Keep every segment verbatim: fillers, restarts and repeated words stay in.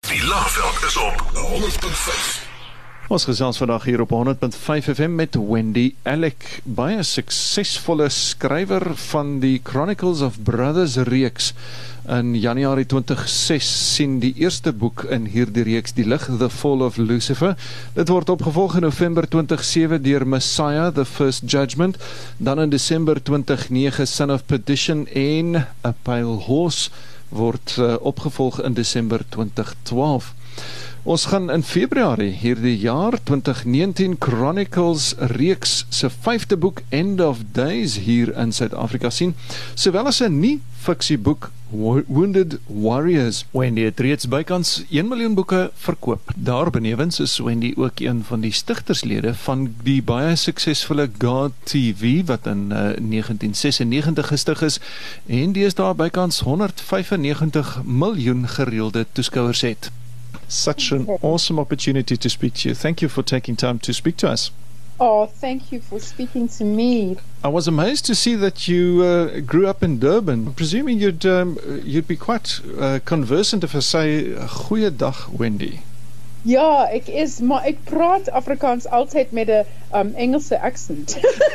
Die Laagveld is op honderd punt vyf. Ons gesels vandag hier op honderd punt vyf F M met Wendy Alec, baie suksesvolle skrywer van die Chronicles of Brothers reeks. In Januarie twintig ses sien die eerste boek in hierdie reeks die lig, The Fall of Lucifer. Dit word opgevolg in November twintig sewe deur Messiah, The First Judgment. Dan in Desember twintig nege Son of Perdition en A Pale Horse word uh, opgevolg in Desember twintig twaalf. Ons gaan in Februarie hierdie jaar twintig negentien Chronicles reeks se vyfde boek End of Days hier in Suid-Afrika sien, sowel as 'n nie-fiksieboek Wounded Warriors. Wendy het reeds bykans een miljoen boeke verkoop. Daarbenewens is Wendy ook een van die stigterslede van die baie suksesvolle God T V wat in uh, negentien sesennegentig gestig is en deesdae bykans honderd vyfennegentig miljoen gereelde toeskouers het. Such an awesome opportunity to speak to you. Thank you for taking time to speak to us. Oh, thank you for speaking to me. I was amazed to see that you uh, grew up in Durban. I'm presuming you'd um, you'd be quite uh, conversant if I say goeiedag, Wendy. Ja, ek is, maar ek praat Afrikaans altyd met 'n um, Engelse accent.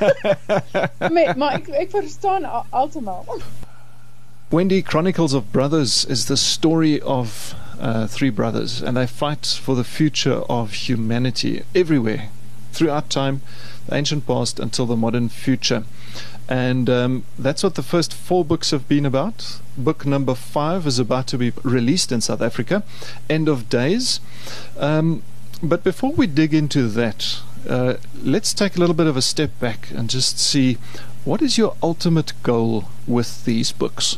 maar maar ek, ek verstaan al, altemal. Wendy, Chronicles of Brothers is the story of uh, three brothers, and they fight for the future of humanity everywhere, throughout time, the ancient past until the modern future. And um, that's what the first four books have been about. Book number five is about to be released in South Africa, End of Days. Um, but before we dig into that, uh, let's take a little bit of a step back and just see, what is your ultimate goal with these books?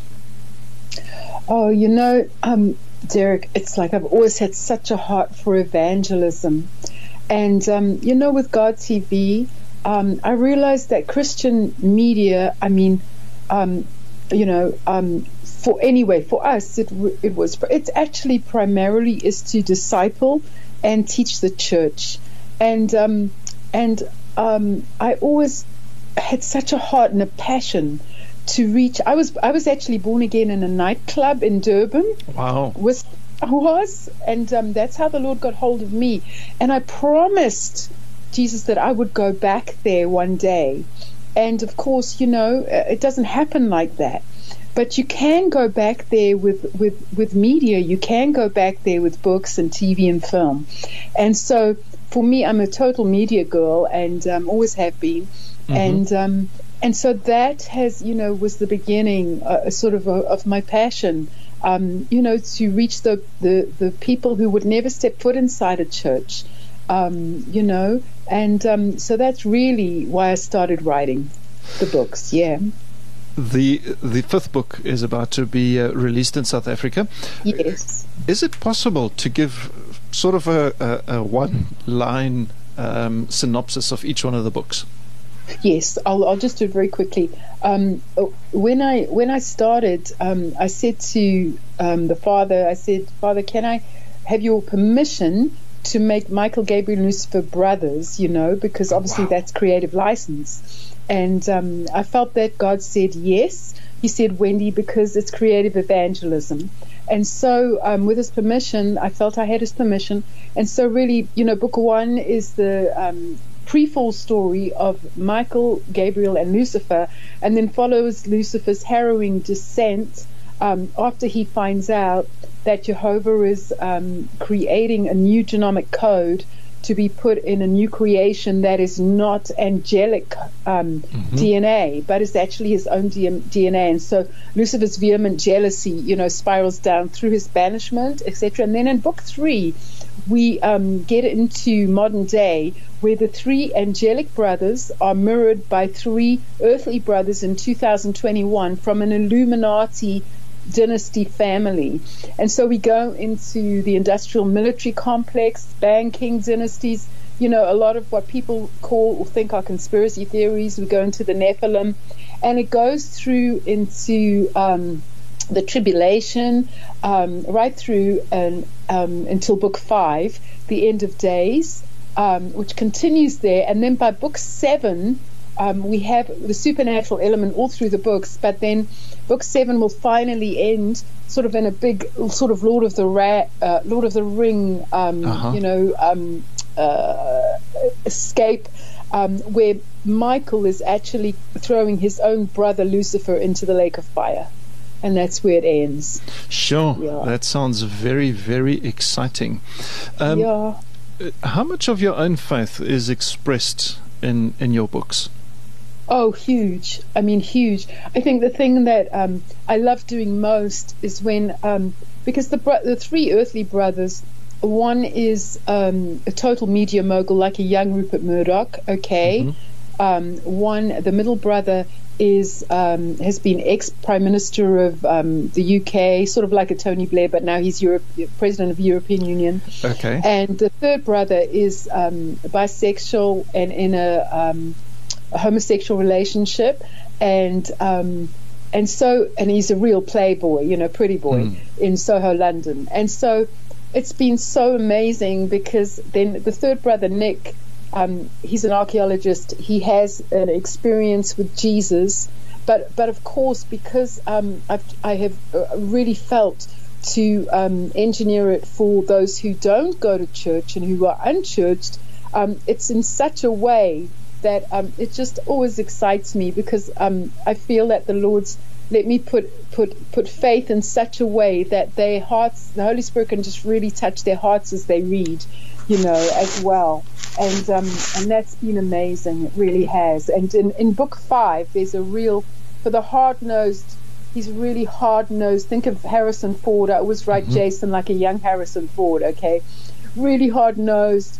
Oh, you know, um, Derek, it's like I've always had such a heart for evangelism. And, um, you know, with God T V, um, I realized that Christian media, I mean, um, you know, um, for anyway, for us, it, it was, it's actually primarily is to disciple and teach the church. And, um, and um, I always had such a heart and a passion to reach. I was I was actually born again in a nightclub in Durban. Wow. Was I was, and um, that's how the Lord got hold of me. And I promised Jesus that I would go back there one day. And of course, you know, it doesn't happen like that. But you can go back there with, with, with media. You can go back there with books and T V and film. And so for me, I'm a total media girl and um, always have been. Mm-hmm. And um, and so that has, you know, was the beginning, uh, sort of, a, of my passion, um, you know, to reach the, the, the people who would never step foot inside a church, um, you know, and um, so that's really why I started writing the books. Yeah. The the fifth book is about to be uh, released in South Africa. Yes. Is it possible to give sort of a, a, a one-line um, synopsis of each one of the books? Yes, I'll, I'll just do it very quickly. Um, when I when I started, um, I said to um, the father, I said, Father, can I have your permission to make Michael, Gabriel, and Lucifer brothers, you know, because obviously wow. that's creative license. And um, I felt that God said yes. He said, Wendy, because it's creative evangelism. And so um, with his permission, I felt I had his permission. And so really, you know, book one is the um, pre-fall story of Michael, Gabriel, and Lucifer, and then follows Lucifer's harrowing descent um, after he finds out that Jehovah is um, creating a new genomic code to be put in a new creation that is not angelic um, mm-hmm. D N A, but is actually his own D N A. And so Lucifer's vehement jealousy, you know, spirals down through his banishment, et cetera. And then in book three, we um, get into modern day, where the three angelic brothers are mirrored by three earthly brothers in two thousand twenty-one from an Illuminati dynasty family. And so we go into the industrial military complex, banking dynasties, you know, a lot of what people call or think are conspiracy theories. We go into the Nephilim, and it goes through into um, the tribulation, um, right through and um, until book five, the end of days, um, which continues there. And then by book seven, um, we have the supernatural element all through the books, but then book seven will finally end sort of in a big sort of Lord of the Ra- uh, Lord of the Ring, um, Uh-huh. you know, um, uh, escape, um, where Michael is actually throwing his own brother Lucifer into the lake of fire. And that's where it ends. Sure, Yeah. that sounds very, very exciting. Um, yeah. How much of your own faith is expressed in, in your books? Oh, huge. I mean, huge. I think the thing that um, I love doing most is when, um, because the bro- the three earthly brothers, one is um, a total media mogul, like a young Rupert Murdoch, okay? Mm-hmm. Um, one, the middle brother, is um, has been ex-prime minister of um, the U K, sort of like a Tony Blair, but now he's Europe, president of the European Union. Okay. And the third brother is um, bisexual and in a, um, a homosexual relationship, and um, and so and he's a real playboy, you know, pretty boy Mm. in Soho, London. And so it's been so amazing because then the third brother, Nick. Um, he's an archaeologist. He has an experience with Jesus, but but of course, because um, I've, I have uh, really felt to um, engineer it for those who don't go to church and who are unchurched. Um, it's in such a way that um, it just always excites me because um, I feel that the Lord's let me put put put faith in such a way that their hearts, the Holy Spirit can just really touch their hearts as they read, you know, as well. And um, and that's been amazing. It really has. And in, in book five, there's a real, for the hard-nosed, he's really hard-nosed. Think of Harrison Ford. I always write Mm-hmm. Jason like a young Harrison Ford, okay? Really hard-nosed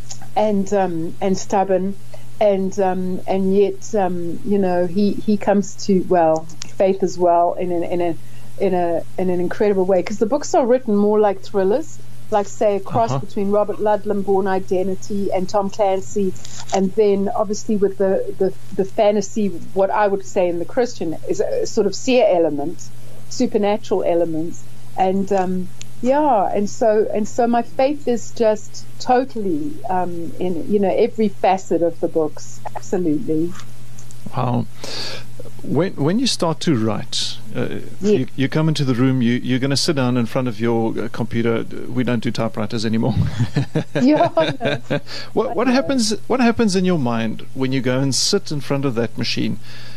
and um, and stubborn. And um, and yet, um, you know, he, he comes to, well, faith as well in an, in a in a in an incredible way. Because the books are written more like thrillers, like say a cross Uh-huh. between Robert Ludlum, Bourne Identity, and Tom Clancy, and then obviously with the, the, the fantasy, what I would say in the Christian is a sort of seer element, supernatural elements, and um, yeah, and so and so my faith is just totally um, in you know every facet of the books, absolutely. Wow. When when you start to write, uh, Yeah. you, you come into the room, you, you're going to sit down in front of your uh, computer. We don't do typewriters anymore. Yeah, I know. What what I know. happens what happens in your mind when you go and sit in front of that machine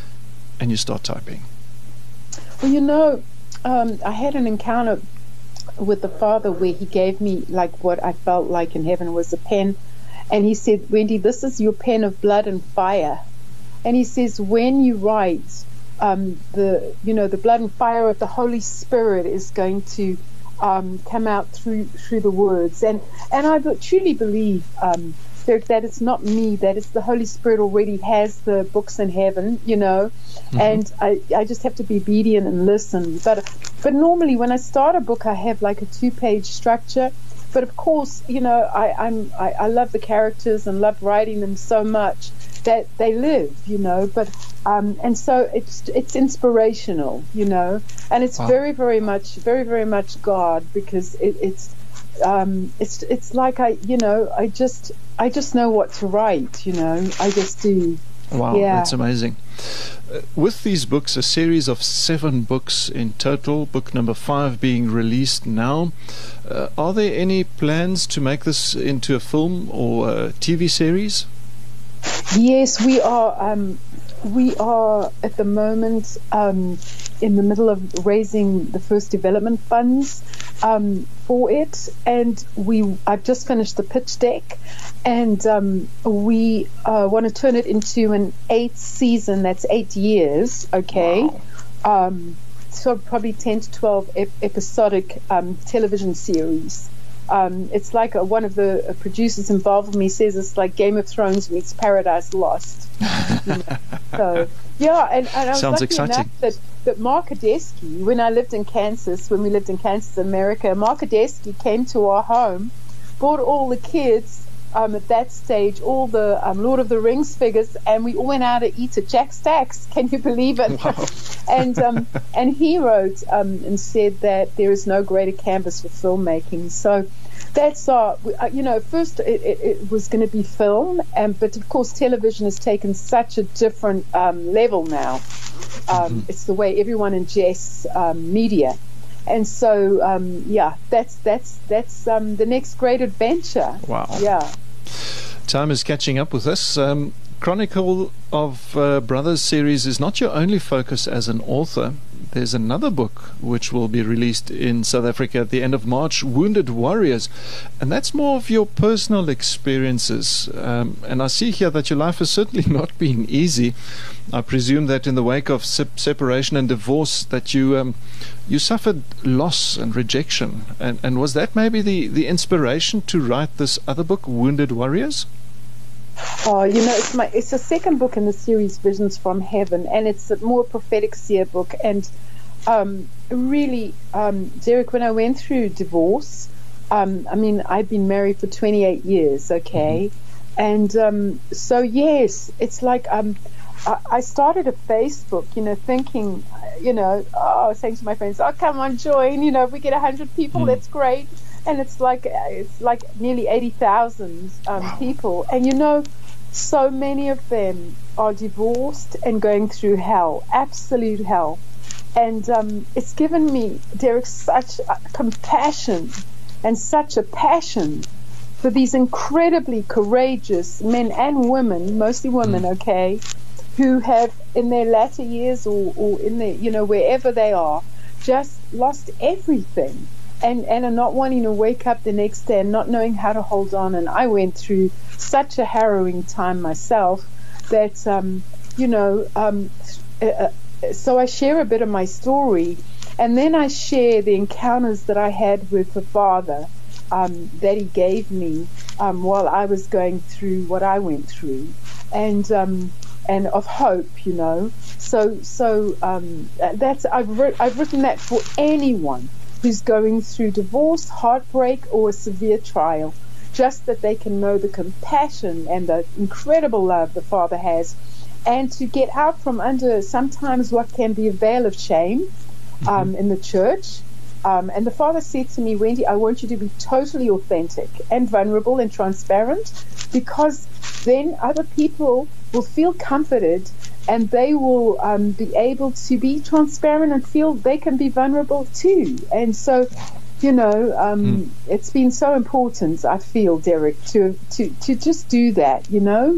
and you start typing? Well, you know, um, I had an encounter with the Father where he gave me like what I felt like in heaven was a pen, and he said, Wendy, this is your pen of blood and fire. And he says, when you write, um, the you know the blood and fire of the Holy Spirit is going to um, come out through through the words. And and I be- truly believe um, that, that it's not me, that it's the Holy Spirit already has the books in heaven, you know. Mm-hmm. And I, I just have to be obedient and listen. But but normally when I start a book, I have like a two-page structure. But of course, you know, I, I'm I, I love the characters and love writing them so much that they live, you know. But um, and so it's it's inspirational, you know, and it's Wow. very very much very very much God, because it, it's um, it's it's like I you know I just I just know what to write, you know. I just do. Wow, Yeah. that's amazing. Uh, with these books, a series of seven books in total, book number five being released now, uh, are there any plans to make this into a film or a T V series? Yes, we are. Um, we are at the moment um, in the middle of raising the first development funds um, for it, and we. I've just finished the pitch deck, and um, we uh, want to turn it into an eighth season. That's eight years. Okay. Wow. Um, so probably ten to twelve ep- episodic um, television series. Um, it's like a, one of the uh, producers involved with me says it's like Game of Thrones meets Paradise Lost. You know? So yeah, and, and I was Sounds lucky exciting. enough that that Mark Odeski, when I lived in Kansas, when we lived in Kansas, America, Mark Odeski came to our home, brought all the kids. Um, at that stage, all the um, Lord of the Rings figures, and we all went out to eat at Jack Stack's. Can you believe it? Wow. and um, and he wrote um, and said that there is no greater canvas for filmmaking. So, that's our, uh, you know, first it, it, it was going to be film, and but of course television has taken such a different um, level now. Um, mm-hmm. It's the way everyone ingests um, media, and so um, yeah, that's that's that's um, the next great adventure. Wow. Yeah. Time is catching up with us. Um, Chronicle of uh, Brothers series is not your only focus as an author. There's another book which will be released in South Africa at the end of March, Wounded Warriors, and that's more of your personal experiences. Um, and I see here that your life has certainly not been easy. I presume that in the wake of se- separation and divorce, that you um, you suffered loss and rejection. And, and was that maybe the, the inspiration to write this other book, Wounded Warriors? Oh, you know, it's my it's the second book in the series, Visions from Heaven, and it's a more prophetic seer book. And um, really, um, Derek, when I went through divorce, um, I mean, I'd been married for twenty-eight years, okay? Mm-hmm. And um, so, yes, it's like um, I, I started a Facebook, you know, thinking, you know, oh, saying to my friends, oh, come on, join, you know, if we get one hundred people, mm. that's great. And it's like it's like nearly eighty thousand um, wow. people, and you know, so many of them are divorced and going through hell, absolute hell. And um, it's given me, Derek, such a compassion and such a passion for these incredibly courageous men and women, mostly women, okay, who have in their latter years or, or in their, you know, wherever they are, just lost everything. And, and are not wanting to wake up the next day and not knowing how to hold on. And I went through such a harrowing time myself that, um, you know, um, uh, so I share a bit of my story. And then I share the encounters that I had with the Father um, that He gave me um, while I was going through what I went through. And um, and of hope, you know. So so um, that's I've, writ- I've written that for anyone who's going through divorce, heartbreak, or a severe trial, just that they can know the compassion and the incredible love the Father has, and to get out from under sometimes what can be a veil of shame um, mm-hmm. in the church. Um, and the Father said to me, Wendy, I want you to be totally authentic and vulnerable and transparent, because then other people will feel comforted and they will um, be able to be transparent and feel they can be vulnerable too. And so, you know, um, mm. it's been so important, I feel, Derek, to to, to just do that, you know?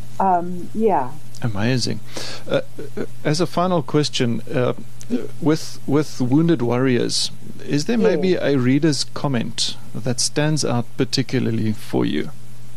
Um, yeah. Amazing. Uh, as a final question, uh, with with Wounded Warriors, is there maybe yeah. a reader's comment that stands out particularly for you?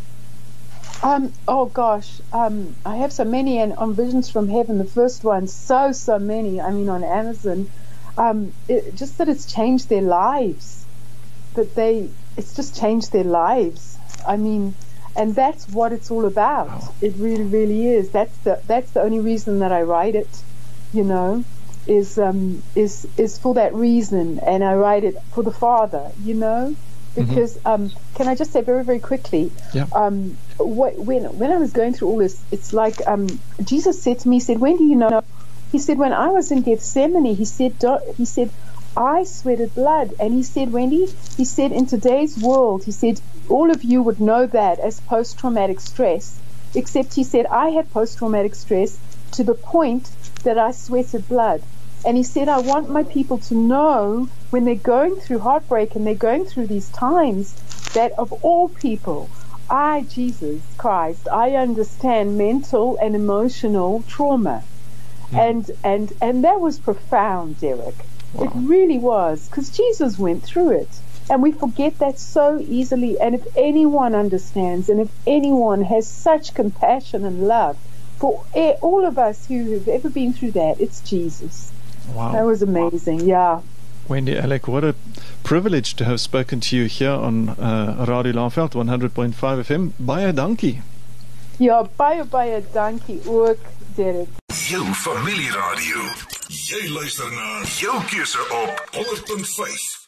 Um, oh gosh, um, I have so many, and on Visions from Heaven, the first one, so, so many, I mean on Amazon, um, it, just that it's changed their lives, that they, it's just changed their lives. I mean, and that's what it's all about. Wow. It really, really is. That's the, that's the only reason that I write it, you know, is, um, is, is for that reason, and I write it for the Father, you know. Because mm-hmm. um, can I just say very, very quickly, yeah. um, what, when when I was going through all this, it's like um, Jesus said to me, he said, when do you know? He said, when I was in Gethsemane, he said, he said, I sweated blood. And he said, Wendy, he said, in today's world, he said, all of you would know that as post-traumatic stress, except he said, I had post-traumatic stress to the point that I sweated blood. And he said, I want my people to know when they're going through heartbreak and they're going through these times that of all people, I, Jesus Christ, I understand mental and emotional trauma. Mm. And, and, and that was profound, Derek. Wow. It really was, because Jesus went through it. And we forget that so easily. And if anyone understands, and if anyone has such compassion and love for all of us who have ever been through that, it's Jesus. Wow. That was amazing, yeah. Wendy Alec, what a privilege to have spoken to you here on uh, Radio Laveld one hundred point five F M. Baie dankie. Ja, baie, baie dankie ook, Derek. Jou familieradio. Jy luister na jou keuse op honderd punt vyf.